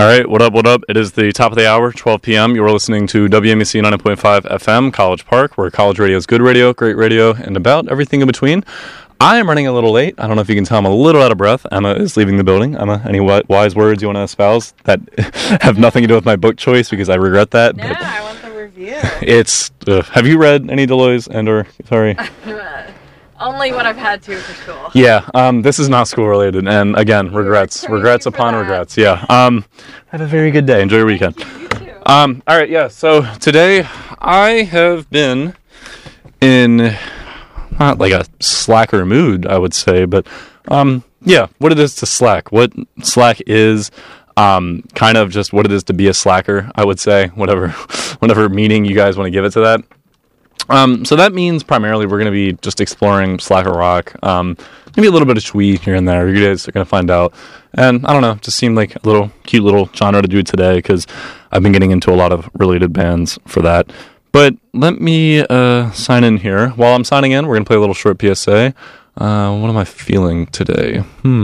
right, what up, what up? It is the top of the hour, 12 p.m. You're listening to WMEC 90.5 FM, College Park, where college radio is good radio, great radio, and about everything in between. I am running a little late. I don't know if you can tell I'm a little out of breath. Emma is leaving the building. Emma, any wise words you want to espouse that have nothing to do with my book choice, because I regret that? No, I want the review. It's, have you read any Deleuze sorry? Only when I've had to for school. Yeah, this is not school related, and again, regrets upon regrets. Yeah, have a very good day. Enjoy your weekend. You too. All right, yeah. So today I have been in not like a slacker mood, I would say, but yeah, what it is to slack, what slack is. Kind of just what it is to be a slacker, I would say, whatever meaning you guys want to give it to that. So that means primarily we're going to be just exploring slacker rock, maybe a little bit of twee here and there. You guys are going to find out. And I don't know, just seemed like a little cute little genre to do today because I've been getting into a lot of related bands for that. But let me sign in here. While I'm signing in, we're going to play a little short PSA. What am I feeling today?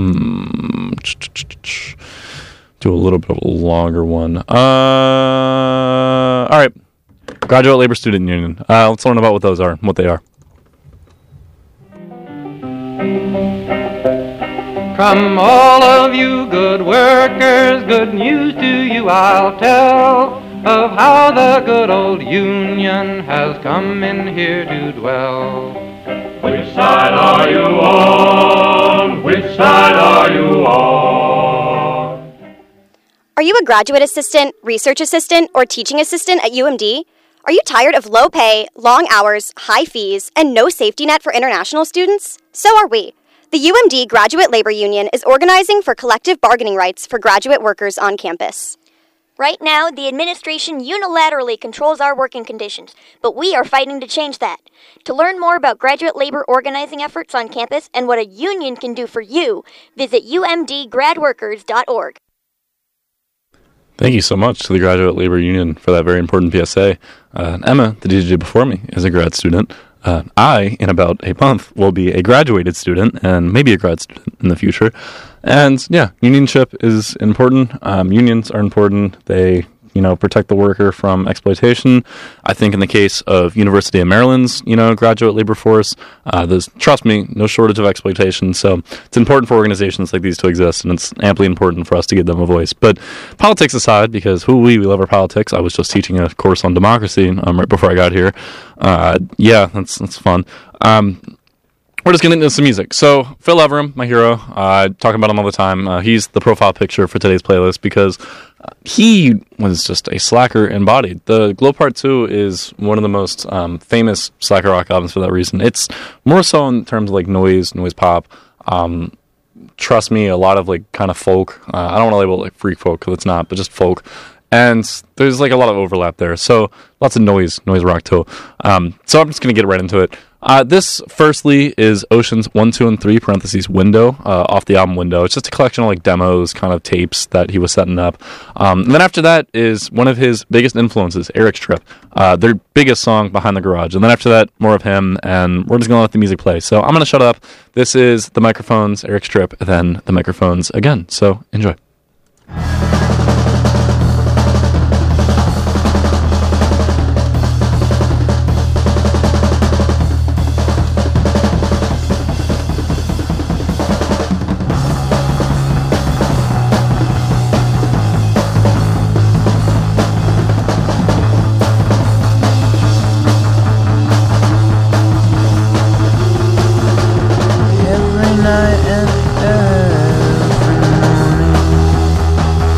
Do a little bit of a longer one. All right. Graduate Labor Student Union. Let's learn about what those are, what they are. From all of you good workers, good news to you I'll tell of how the good old Union has come in here to dwell. Which side are you on? Which side are you on? Are you a graduate assistant, research assistant, or teaching assistant at UMD? Are you tired of low pay, long hours, high fees, and no safety net for international students? So are we. The UMD Graduate Labor Union is organizing for collective bargaining rights for graduate workers on campus. Right now, the administration unilaterally controls our working conditions, but we are fighting to change that. To learn more about graduate labor organizing efforts on campus and what a union can do for you, visit umdgradworkers.org. Thank you so much to the Graduate Labor Union for that very important PSA. Emma, the DJ before me, is a grad student. I, in about a month, will be a graduated student and maybe a grad student in the future. And yeah, unionship is important. Unions are important. They, protect the worker from exploitation. I think in the case of University of Maryland's, graduate labor force, there's, trust me, no shortage of exploitation. So it's important for organizations like these to exist, and it's amply important for us to give them a voice. But politics aside, because we love our politics. I was just teaching a course on democracy right before I got here. Yeah, that's fun. We're just getting into some music. So, Phil Everham, my hero, I talk about him all the time. He's the profile picture for today's playlist because he was just a slacker embodied. The Glow Part 2 is one of the most famous slacker rock albums for that reason. It's more so in terms of like noise pop. Trust me, a lot of like kind of folk. I don't want to label it like freak folk because it's not, but just folk. And there's like a lot of overlap there. So lots of noise rock too. So I'm just going to get right into it. This, firstly, is Oceans 1, 2, and 3, parentheses, Window, off the album Window. It's just a collection of like demos, kind of tapes that he was setting up. And then after that is one of his biggest influences, Eric's Trip, their biggest song, Behind the Garage. And then after that, more of him, and we're just going to let the music play. So I'm going to shut up. This is The Microphones, Eric's Trip, and then The Microphones again. So enjoy. Every night and every morning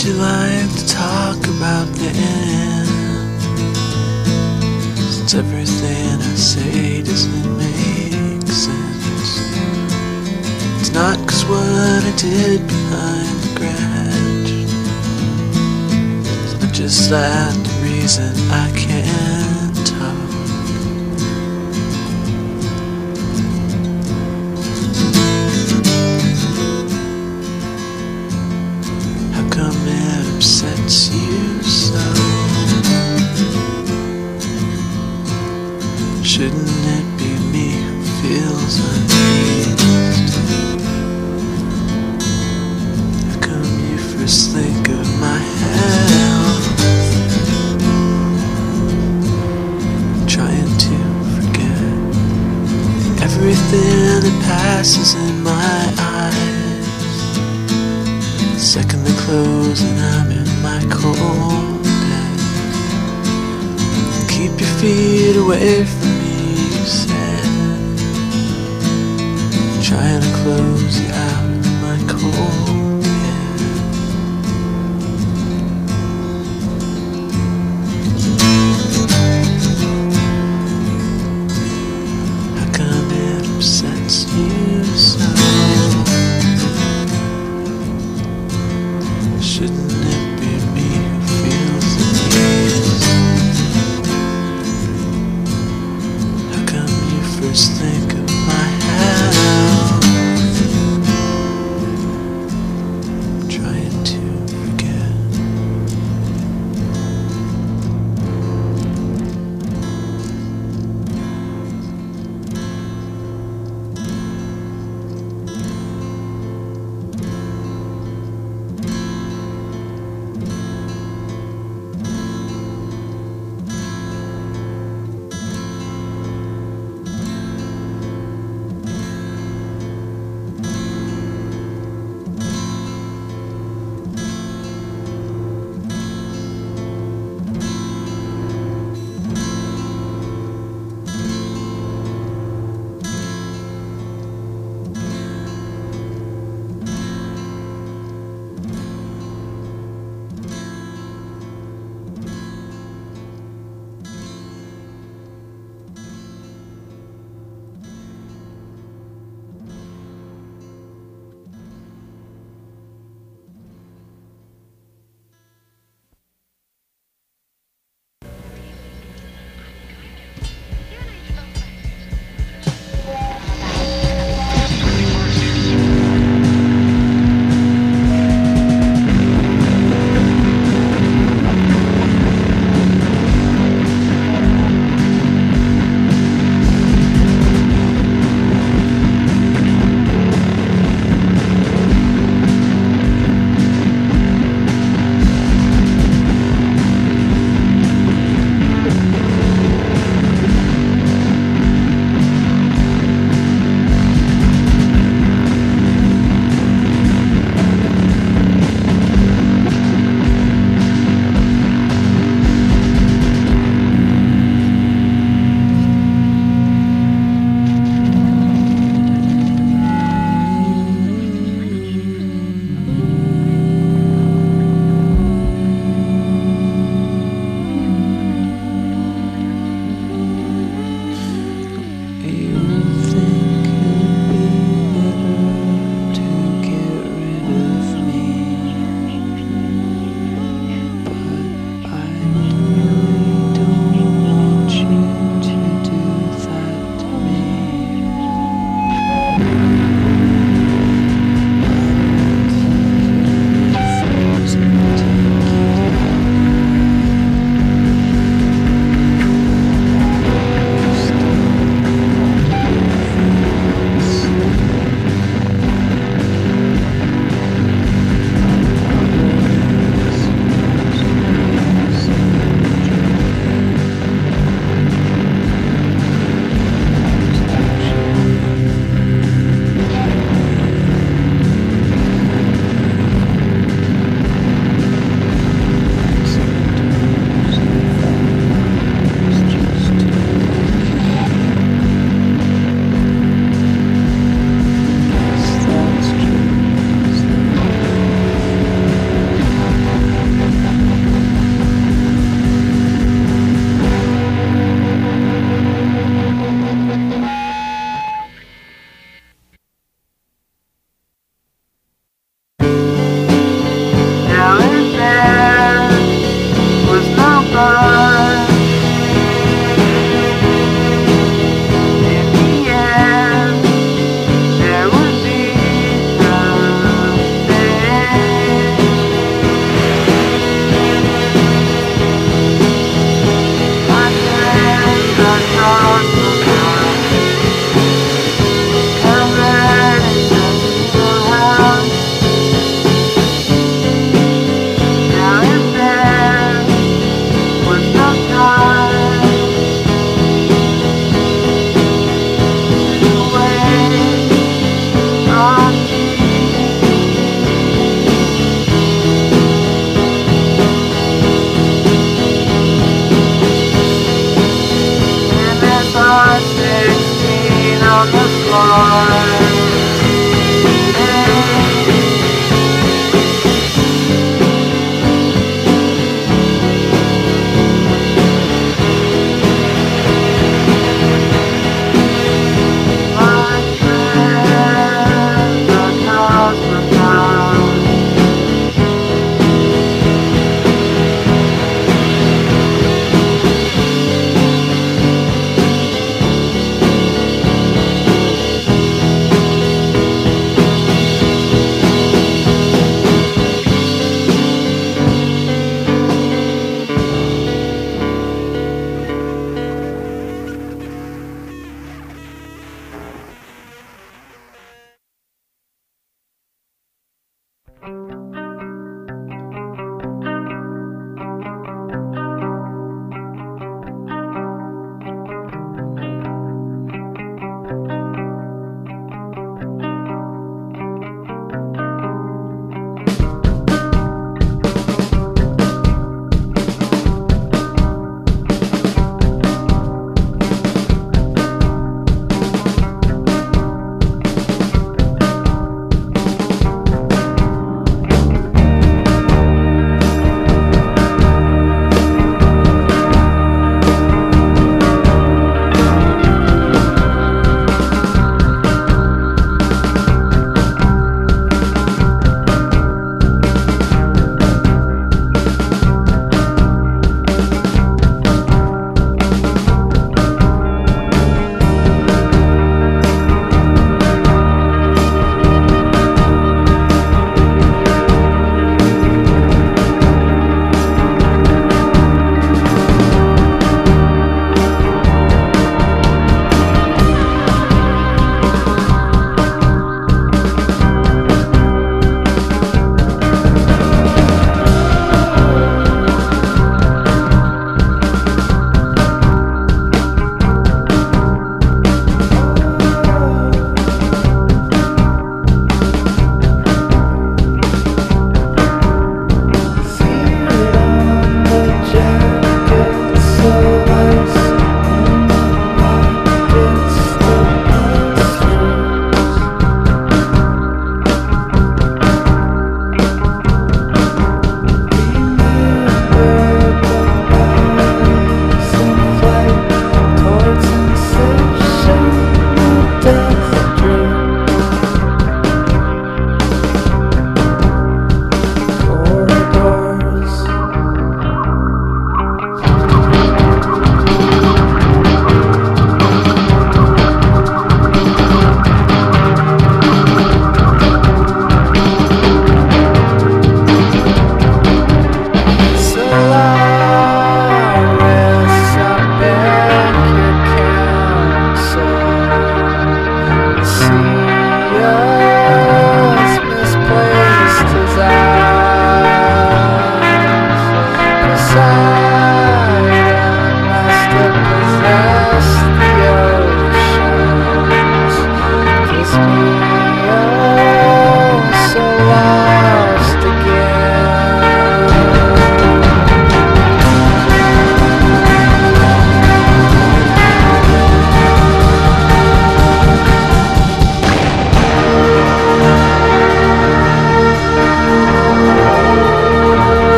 you like to talk about the end? Since everything I say doesn't make sense. It's not 'cause what I did behind the grudge. It's not just that the reason I can't talk. How come it upsets you so? Shouldn't it be me who feels uneased? How come you first think of my health? Trying to forget everything that passes in my eyes. The second they close and I'm in my cold bed. Keep your feet away from me, you said. Trying to close you out of my cold head. How come it upsets you so? Shouldn't it be me who feels the ease? How come you first think of my health? Trying to forget.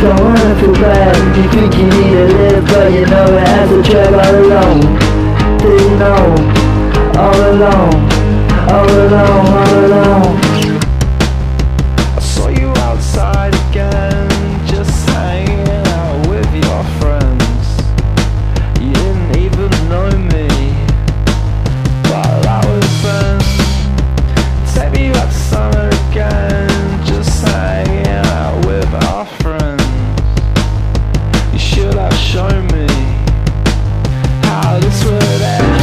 don't wanna feel bad. You think you need to live, but you know it has a drag all alone. Didn't know, all alone, all alone, all alone. I saw you outside again, just hanging out with your friends. You didn't even know me while I was then. Take me back to summer again, just hanging out with our friends. You should have shown me how this would end.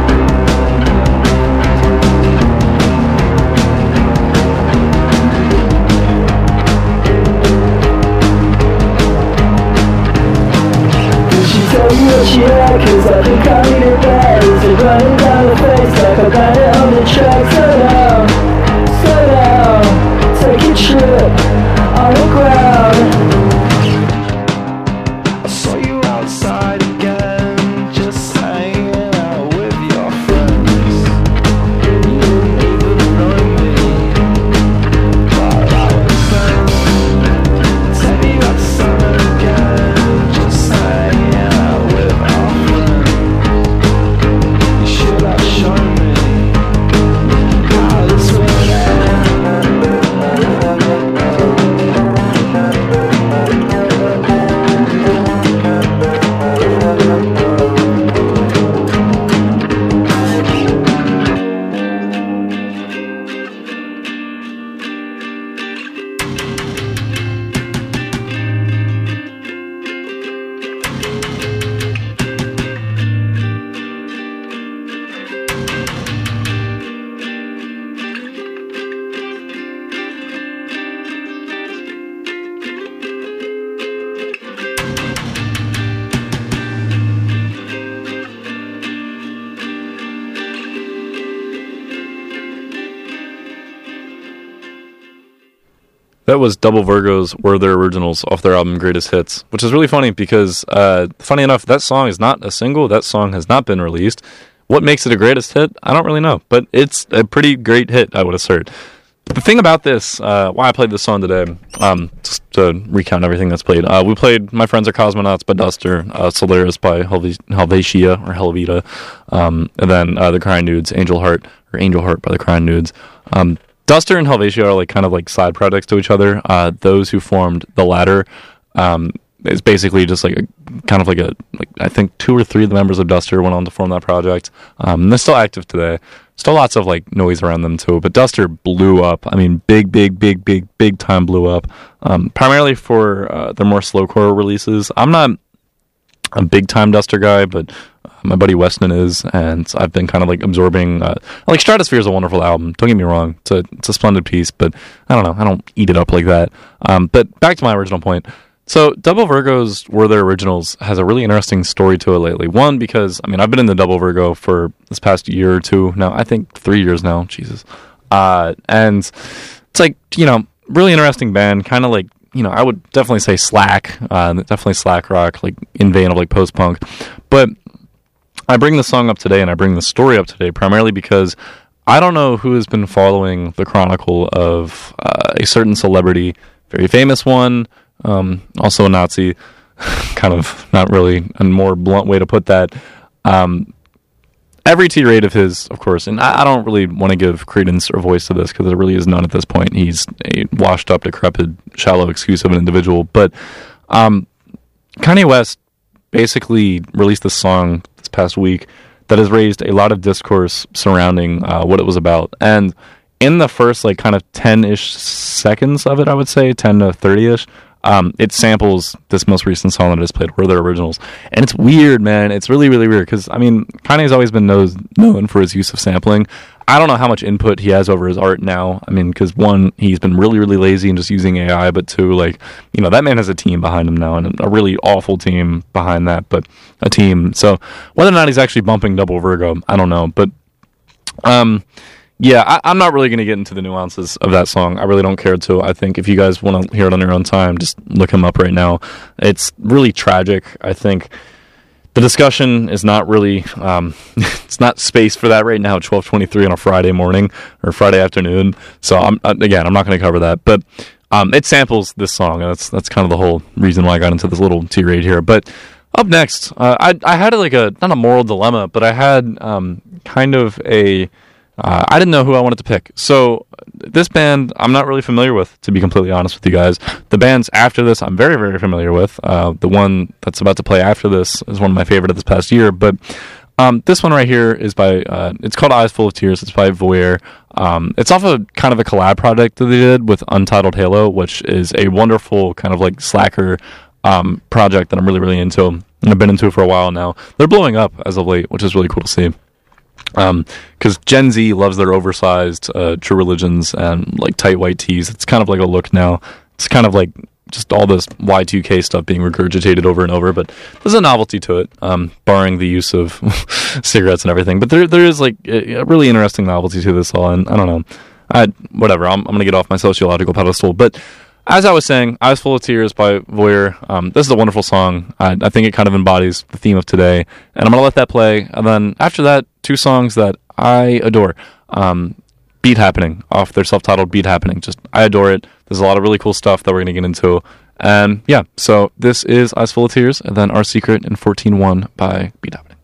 Tell you what she had, cause I think I need it bad. Is it running down the face like a bandit on the track? Slow down, take a trip on the ground. I saw you outside again, just hanging out with your friends. You didn't even know me while I was then. Take me back to summer again, just hanging out with our friends. You should have shown me how this would end. That was Double Virgos Were Their Originals off their album Greatest Hits, which is really funny because, funny enough, that song is not a single. That song has not been released. What makes it a greatest hit? I don't really know, but it's a pretty great hit, I would assert. The thing about this, why I played this song today, just to recount everything that's played, we played My Friends Are Cosmonauts by Duster, Solaris by Helvetia, or Helvita, and then The Crying Nudes, Angel Heart by The Crying Nudes. Duster and Helvetia are kind of side projects to each other. Those who formed the latter, it's basically just I think 2 or 3 of the members of Duster went on to form that project. And they're still active today. Still lots of noise around them too. But Duster blew up. I mean, big time blew up. Primarily for their more slowcore releases. I'm not a big time Duster guy, but my buddy Weston is, and I've been kind of absorbing. Stratosphere is a wonderful album. Don't get me wrong; it's a splendid piece, but I don't know. I don't eat it up like that. But back to my original point. So, Double Virgos Were Their Originals has a really interesting story to it lately. One, because I've been in the Double Virgo for this past year or two now. I think 3 years now. Jesus, and it's really interesting band. Kind of I would definitely say slack, definitely slack rock, in vein of post punk, but I bring the song up today and I bring the story up today primarily because I don't know who has been following the chronicle of a certain celebrity, very famous one, also a Nazi, kind of not really a more blunt way to put that. Every tirade of his, of course, and I don't really want to give credence or voice to this because there really is none at this point. He's a washed up, decrepit, shallow excuse of an individual. But Kanye West basically released this song this past week that has raised a lot of discourse surrounding what it was about. And in the first kind of 10-ish seconds of it, I would say 10 to 30-ish, it samples this most recent song that I just played, Were Their Originals. And it's weird, man. It's really, really weird because, Kanye's always been known for his use of sampling. I don't know how much input he has over his art now. Because one, he's been really, really lazy and just using AI, but two, that man has a team behind him now and a really awful team behind that, but a team. So whether or not he's actually bumping Double Virgo, I don't know. But, yeah, I'm not really going to get into the nuances of that song. I really don't care to. I think if you guys want to hear it on your own time, just look him up right now. It's really tragic. I think the discussion is not really, it's not space for that right now at 12:23 on a Friday morning or Friday afternoon. So, I'm not going to cover that. But It samples this song, and that's kind of the whole reason why I got into this little tirade here. But up next, I had not a moral dilemma, but I had kind of a I didn't know who I wanted to pick. So this band I'm not really familiar with, to be completely honest with you guys. The bands after this I'm very, very familiar with. The one that's about to play after this is one of my favorite of this past year. But this one right here is by, it's called Eyes Full of Tears. It's by Voyeur. It's off a kind of a collab project that they did with Untitled Halo, which is a wonderful kind of like slacker project that I'm really, really into. And I've been into it for a while now. They're blowing up as of late, which is really cool to see. Because Gen Z loves their oversized True Religions and like tight white tees. It's kind of like a look now. It's kind of like just all this Y2K stuff being regurgitated over and over, but there's a novelty to it, barring the use of cigarettes and everything. But there is like a really interesting novelty to this all, and I don't know. Whatever, I'm going to get off my sociological pedestal. But as I was saying, Eyes Full of Tears by Voyeur. This is a wonderful song. I think it kind of embodies the theme of today, and I'm going to let that play. And then after that, two songs that I adore. Beat Happening, off their self-titled Beat Happening. Just, I adore it. There's a lot of really cool stuff that we're going to get into. And yeah, so this is Eyes Full of Tears, and then Our Secret in 14-1 by Beat Happening.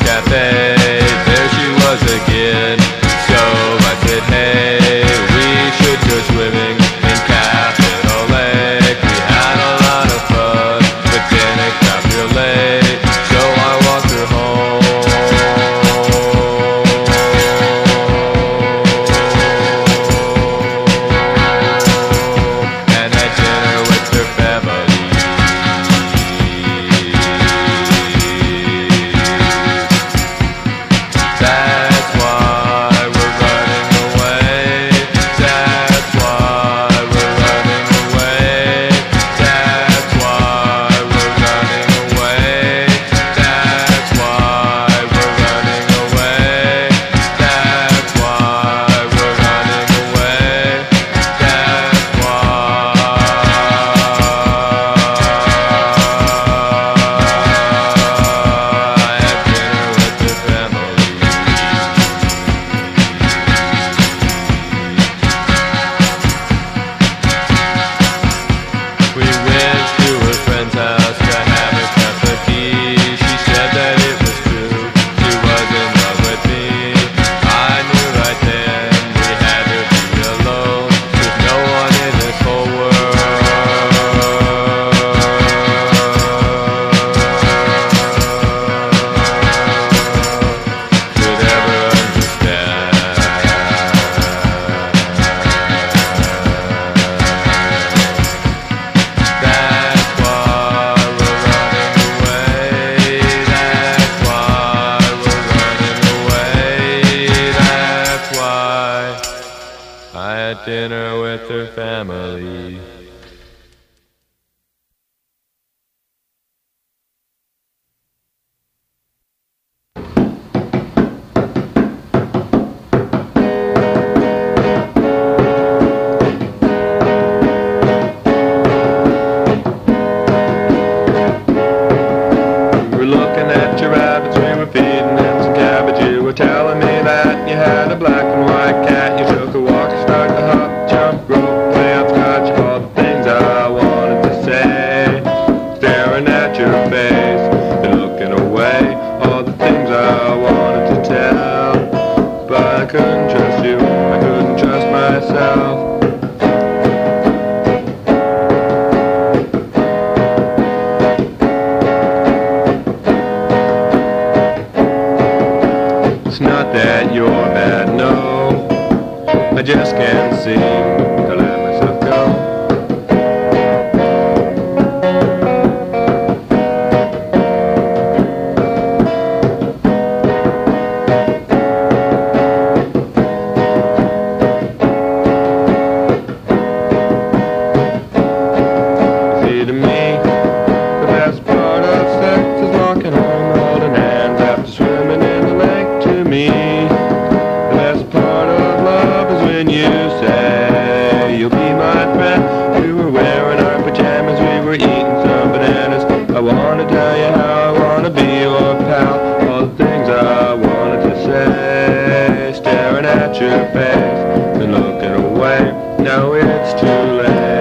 cafe, there she was again. So I said, hey, we should go swimming in Capitol Lake. We had a lot of fun, but then it got real late, so I walked her home. And had dinner with her family. That's why we're running away. That's why we're running away. That's why we're running away. That's why we're running away. That's why we're running away. That's why I had dinner with the family. We went to her friend's house to have a cup of tea. She said that it was true, she was in love with me. I knew right then we had to be alone, with no one in this whole world could ever understand. That's why we're running away. That's why we're running away. That's why I had dinner with her family. We were looking at your rabbits, we were feeding them some cabbage. You were telling me that you had a black and white cat. You took a walk, started to hop, jump, rope, play hopscotch. All the things I wanted to say, staring at your face and looking away. All the things I wanted to tell, but I couldn't trust you, I couldn't trust myself. It's not that you're bad, no, I just can't seem to let myself go. See, to me, the best part of sex is walking home holding hands after swimming in the lake. To me, the best part of love is when you say you'll be my friend. We were wearing our pajamas, we were eating some bananas. I wanna tell you how I wanna be your pal. All the things I wanted to say, staring at your face and looking away. Now it's too late.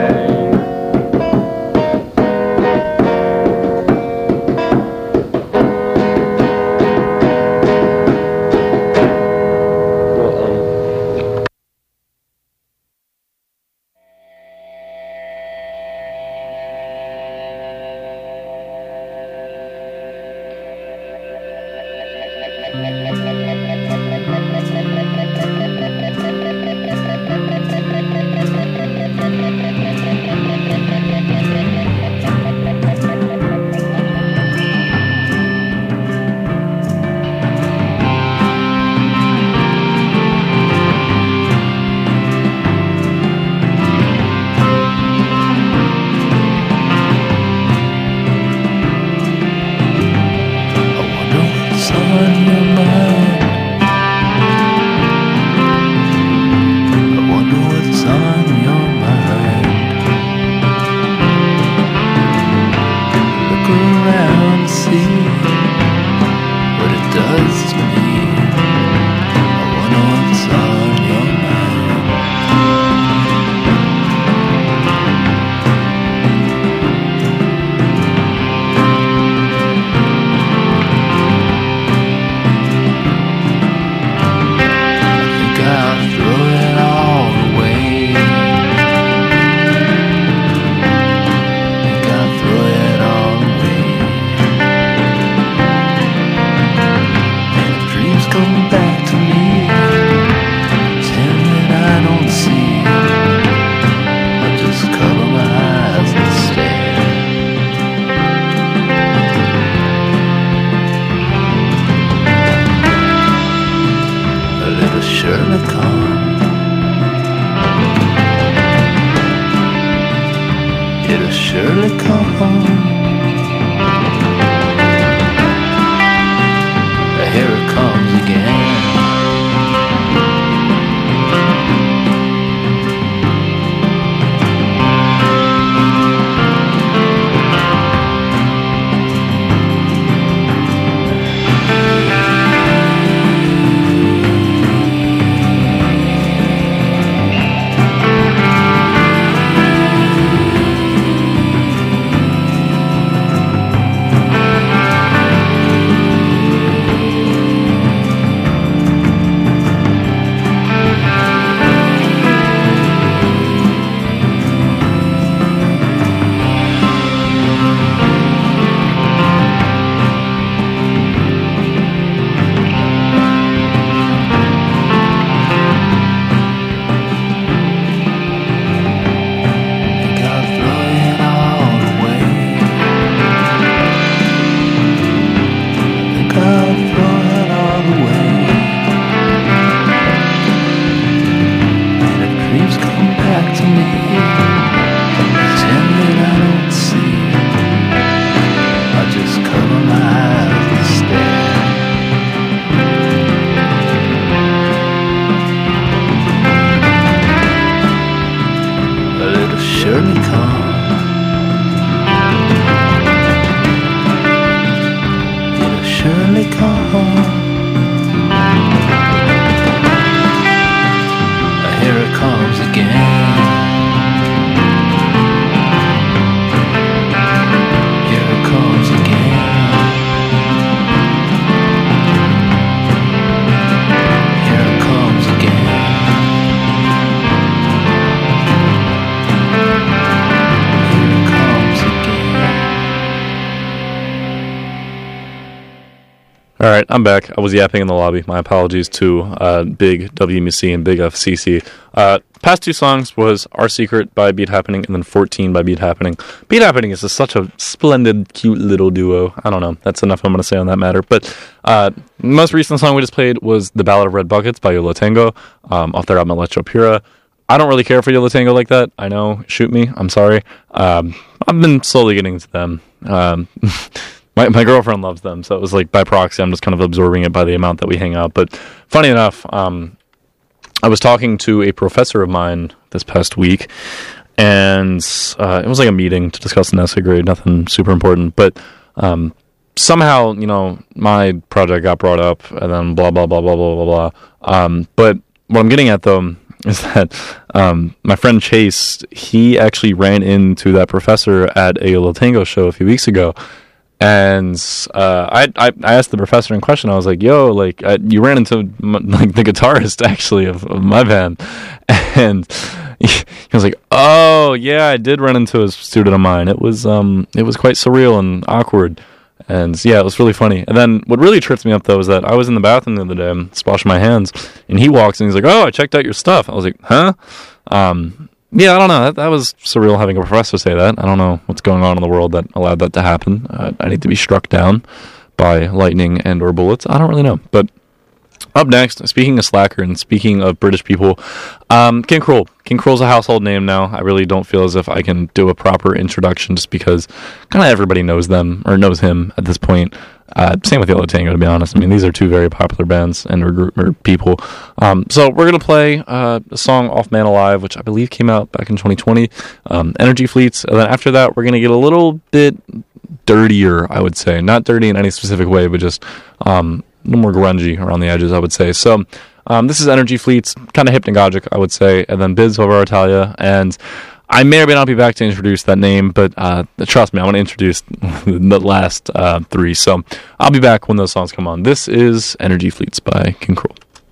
I wonder what's on your mind. surely come. It'll surely come. Here it comes again. All right, I'm back. I was yapping in the lobby. My apologies to Big WMC and Big FCC. Past two songs was Our Secret by Beat Happening and then 14 by Beat Happening. Beat Happening is such a splendid, cute little duo. I don't know. That's enough I'm going to say on that matter. But most recent song we just played was The Ballad of Red Buckets by Yo La Tengo off their album Electro Pura. I don't really care for Yo La Tengo like that. I know. Shoot me. I'm sorry. I've been slowly getting into them. My girlfriend loves them, so it was like by proxy, I'm just kind of absorbing it by the amount that we hang out. But funny enough, I was talking to a professor of mine this past week, and it was like a meeting to discuss an essay grade, nothing super important. But somehow, my project got brought up, and then blah, blah, blah, blah, blah, blah, blah. But what I'm getting at, though, is that my friend Chase, he actually ran into that professor at a Yo La Tengo show a few weeks ago. And I asked the professor in question, I was like, yo, like, you ran into the guitarist, actually, of my band. And he was like, oh, yeah, I did run into a student of mine. It was quite surreal and awkward. And, yeah, it was really funny. And then what really tripped me up, though, was that I was in the bathroom the other day, splashing my hands, and he walks in, he's like, oh, I checked out your stuff. I was like, huh? Yeah, I don't know. That was surreal having a professor say that. I don't know what's going on in the world that allowed that to happen. I need to be struck down by lightning and or bullets. I don't really know. But up next, speaking of Slacker and speaking of British people, King Krul. King Krul's a household name now. I really don't feel as if I can do a proper introduction just because kind of everybody knows them or knows him at this point. Same with Yo La Tengo, to be honest. I mean, these are two very popular bands and or people. So we're going to play a song off Man Alive, which I believe came out back in 2020, Energy Fleets. And then after that, we're going to get a little bit dirtier, I would say. Not dirty in any specific way, but just a little more grungy around the edges, I would say. So this is Energy Fleets, kind of hypnagogic, I would say. And then Bids over Italia. And I may or may not be back to introduce that name, but trust me, I want to introduce the last three. So I'll be back when those songs come on. This is Energy Fleets by King Krul.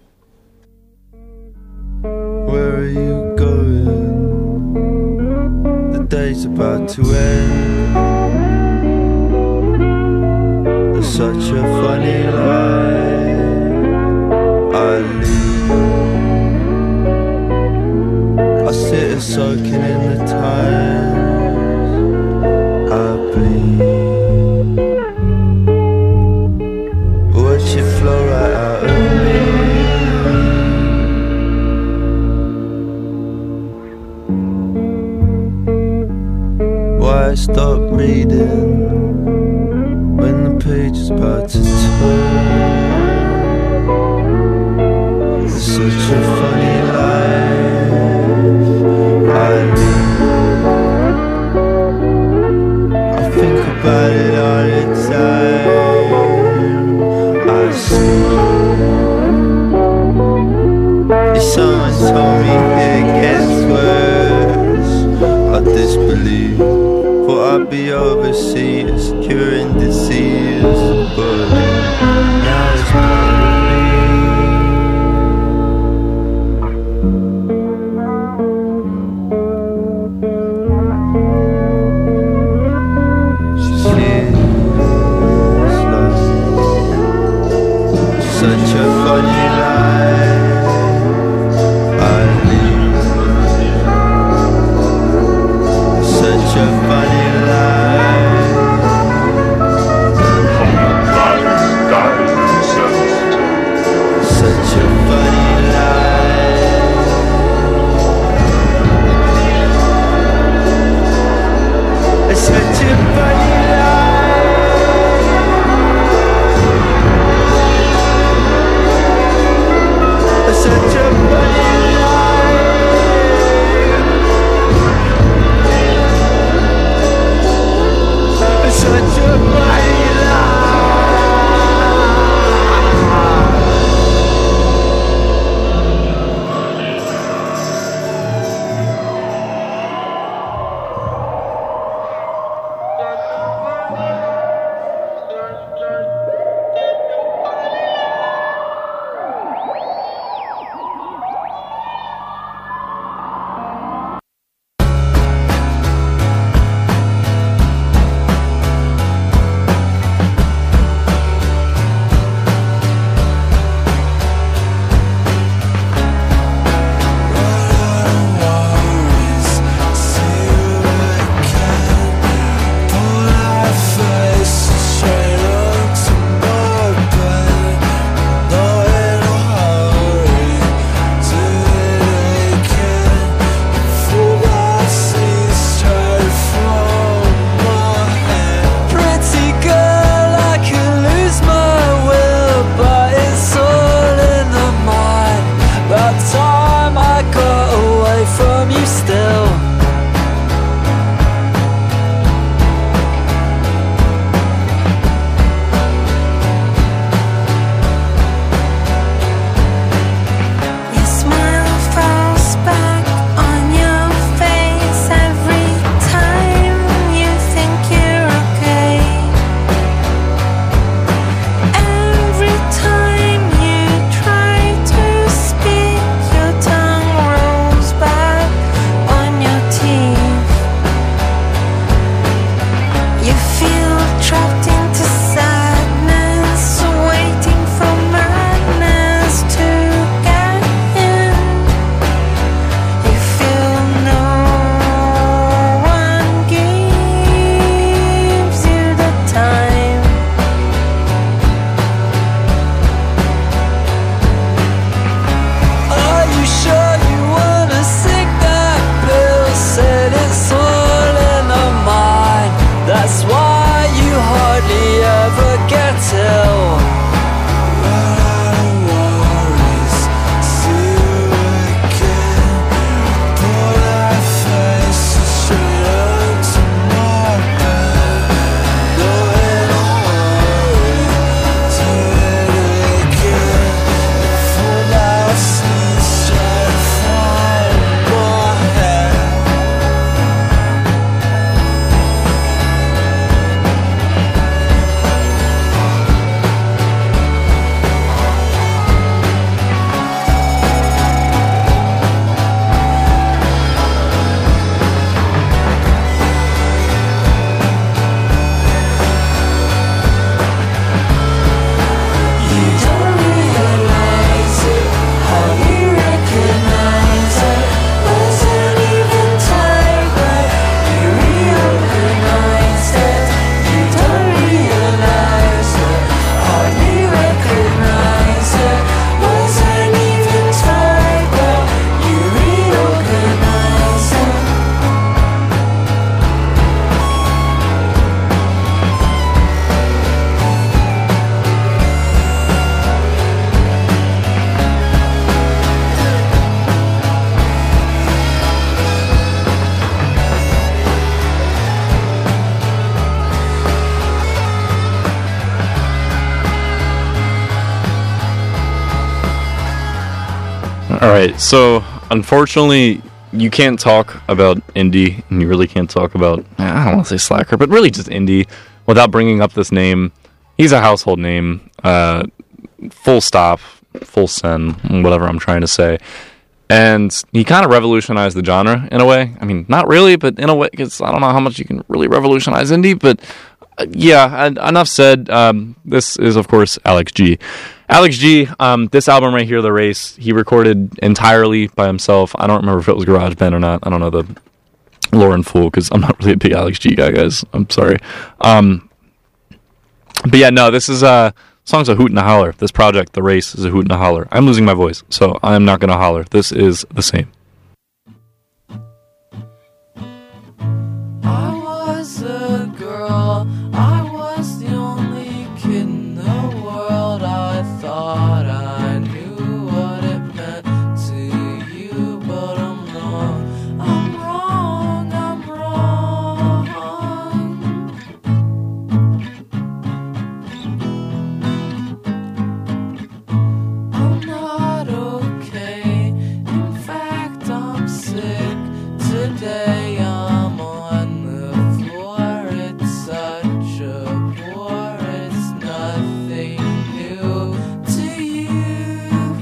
Where are you going? The day's about to end. It's such a funny life I lead. I sit and soaking in the times I bleed. Watch it flow right out of me. stop reading when the page is about to turn. It's such a funny life I live. I think about it all the time. I see. If someone told me it gets worse, I'd disbelieve. For I'd be overseas curing disease, but now it's part of me. She's like such a funny life I live. Such a funny life. Such a funny life. Such a funny life. All right, so unfortunately, you can't talk about indie, and you really can't talk about, I don't want to say Slacker, but really just indie, without bringing up this name. He's a household name, full stop, full send, whatever I'm trying to say. And he kind of revolutionized the genre in a way. I mean, not really, but in a way, because I don't know how much you can really revolutionize indie, but yeah, enough said. This is, of course, Alex G. Alex G, this album right here, The Race, he recorded entirely by himself. I don't remember if it was GarageBand or not. I don't know the lore in full, because I'm not really a big Alex G guy, guys. I'm sorry. But yeah, no, this is song's a hoot and a holler. This project, The Race, is a hoot and a holler. I'm losing my voice, so I'm not going to holler. This is the same. I was a girl, I was the only kid in the world. I thought I knew what it meant to you, but I'm wrong, I'm wrong, I'm wrong. I'm not okay, in fact I'm sick today. I'm on the floor, it's such a bore, it's nothing new to you.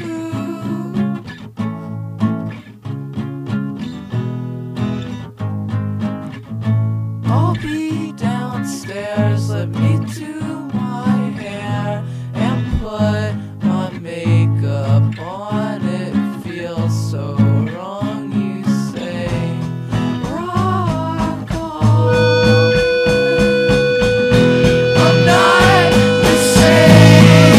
I'll be downstairs, let me do my hair and put my makeup on. It feels so wrong, you say. Rock on. I'm not the same.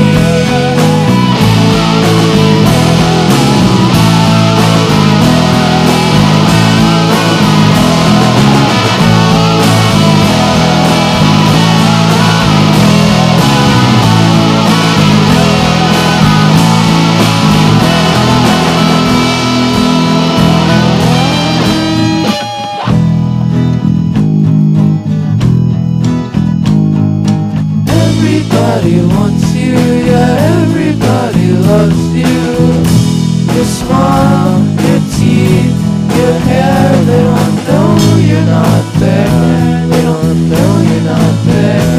Everybody wants you, yeah, everybody loves you. Your smile, your teeth, your hair, they don't know you're not there. They don't know you're not there.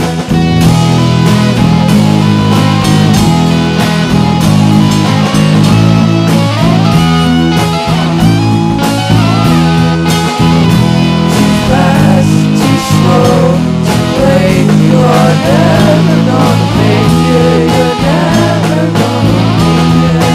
Too fast, too slow, too late. You are never gonna make it. You're never gonna make it.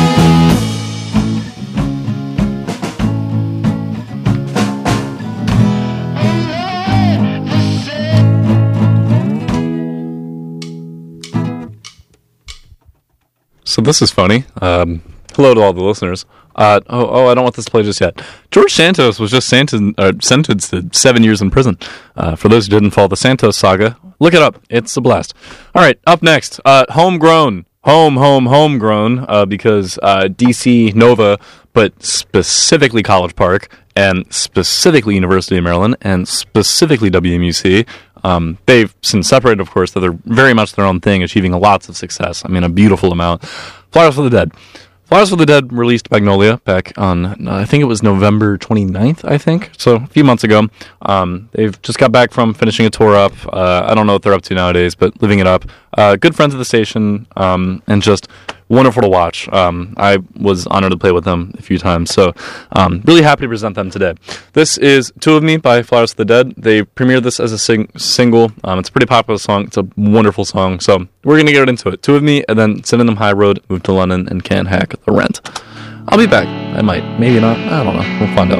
So this is funny. Hello to all the listeners. I don't want this to play just yet. George Santos was just sentenced to 7 years in prison. For those who didn't follow the Santos saga, look it up. It's a blast. All right, up next, homegrown. Homegrown, because DC Nova, but specifically College Park, and specifically University of Maryland, and specifically WMUC. They've since separated, of course, so they're very much their own thing, achieving lots of success. I mean, a beautiful amount. Flowers for the Dead. Flowers for the Dead released Magnolia back on, I think it was November 29th, I think, so a few months ago. They've just got back from finishing a tour up. I don't know what they're up to nowadays, but living it up. Good friends of the station, and just wonderful to watch. I was honored to play with them a few times, so really happy to present them today. This is Two of Me by Flowers for the Dead. They premiered this as a single. It's a pretty popular song. It's a wonderful song, so we're going to get into it. Two of Me, and then Sydenham High Road, Move to London, and Can't Hack the Rent. I'll be back. I might. Maybe not. I don't know. We'll find out.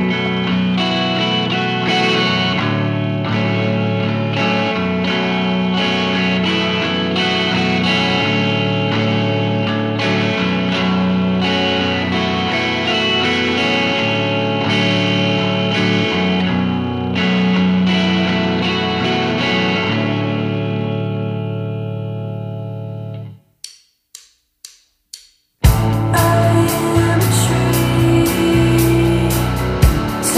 I am a tree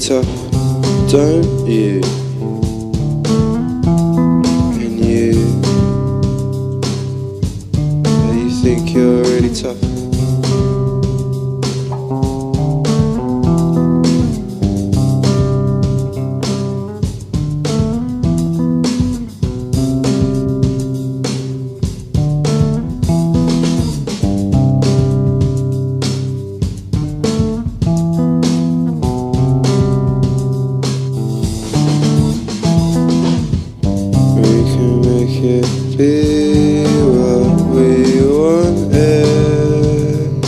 tough, don't you? And you think you're really tough. Be what we wanted.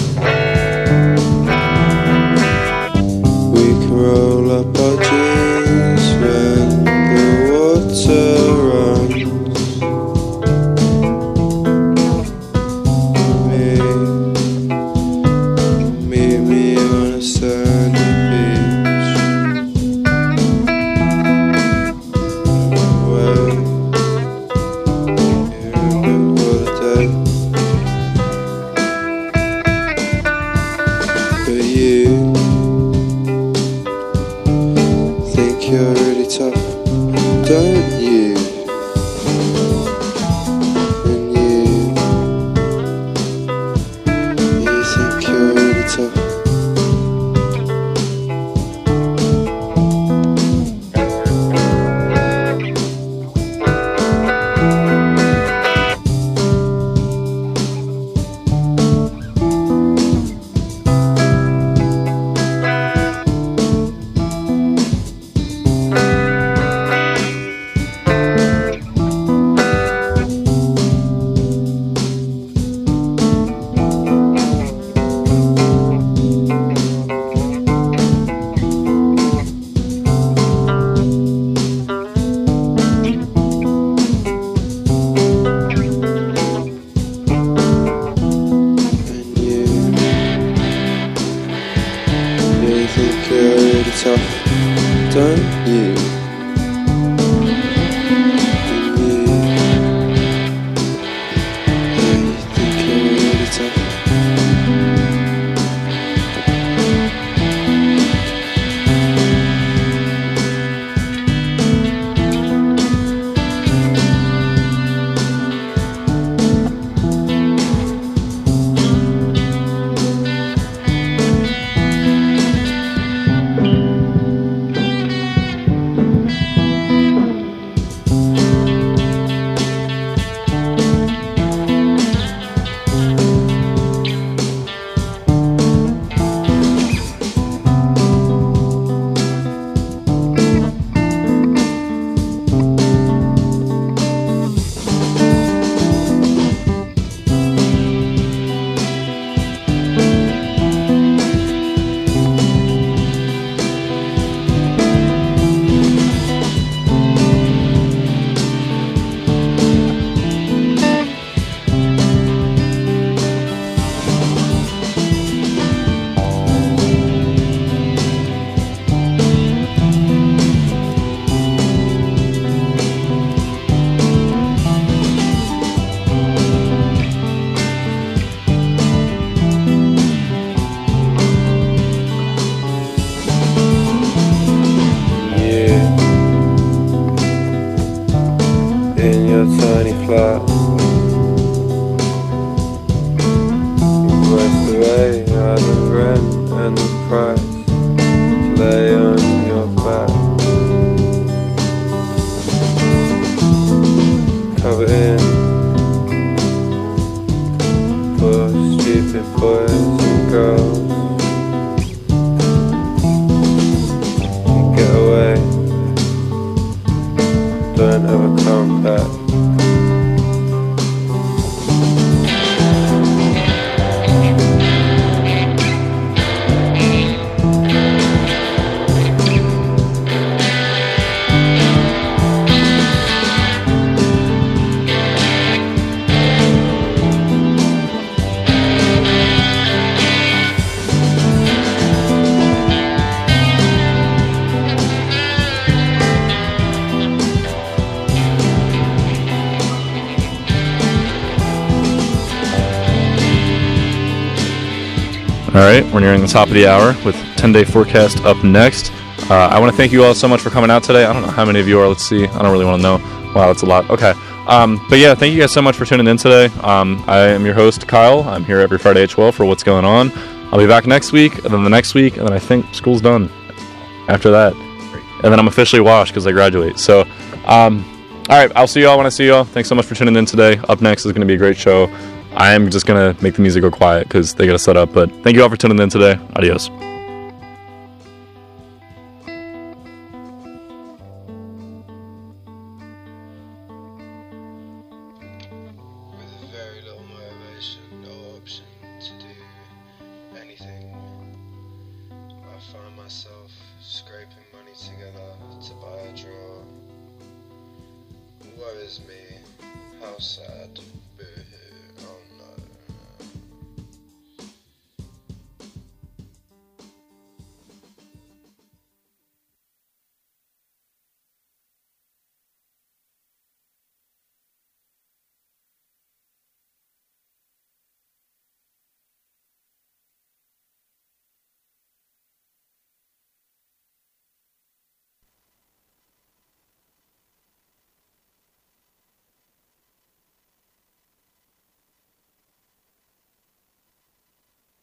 We can roll up our jeans when the water runs. Meet me on a sandy beach. Away. But you think you're really tough, don't you? And you think you're really tough. You think you're really tough, don't you? And you think you're really tough. In your tiny flat, you pressed away out the rent and the price to lay on your back, covered in for stupid boys and girls. You get away, don't ever come back. All right, we're nearing the top of the hour with 10-day forecast up next. I want to thank you all so much for coming out today. I don't know how many of you are. Let's see. I don't really want to know. Wow, that's a lot. Okay. But yeah, thank you guys so much for tuning in today. I am your host, Kyle. I'm here every Friday at 12 for What's Going On. I'll be back next week, and then the next week, and then I think school's done after that. And then I'm officially washed because I graduate. So, all right, I'll see you all when I see you all. Thanks so much for tuning in today. Up next is going to be a great show. I am just going to make the music go quiet because they got to set up. But thank you all for tuning in today. Adios. With very little motivation or option to do anything, I find myself scraping money together to buy a drawer. Woe is me, how sad.